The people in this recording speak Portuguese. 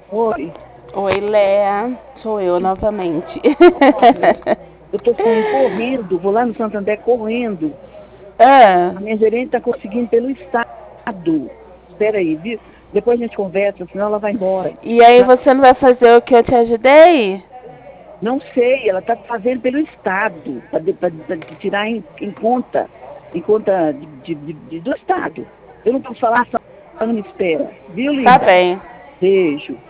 Oi. Oi, Léa. Sou eu novamente. Eu tô saindo correndo, vou lá no Santander correndo. Ah, A minha gerente está conseguindo pelo Estado. Espera aí, viu? Depois a gente conversa, senão ela vai embora. e aí Tá? você não vai fazer o que eu te ajudei? Não sei, ela está fazendo pelo Estado, para tirar em conta do Estado. Eu não posso falar, só não me espera. Viu, Tá linda? bem. Beijo.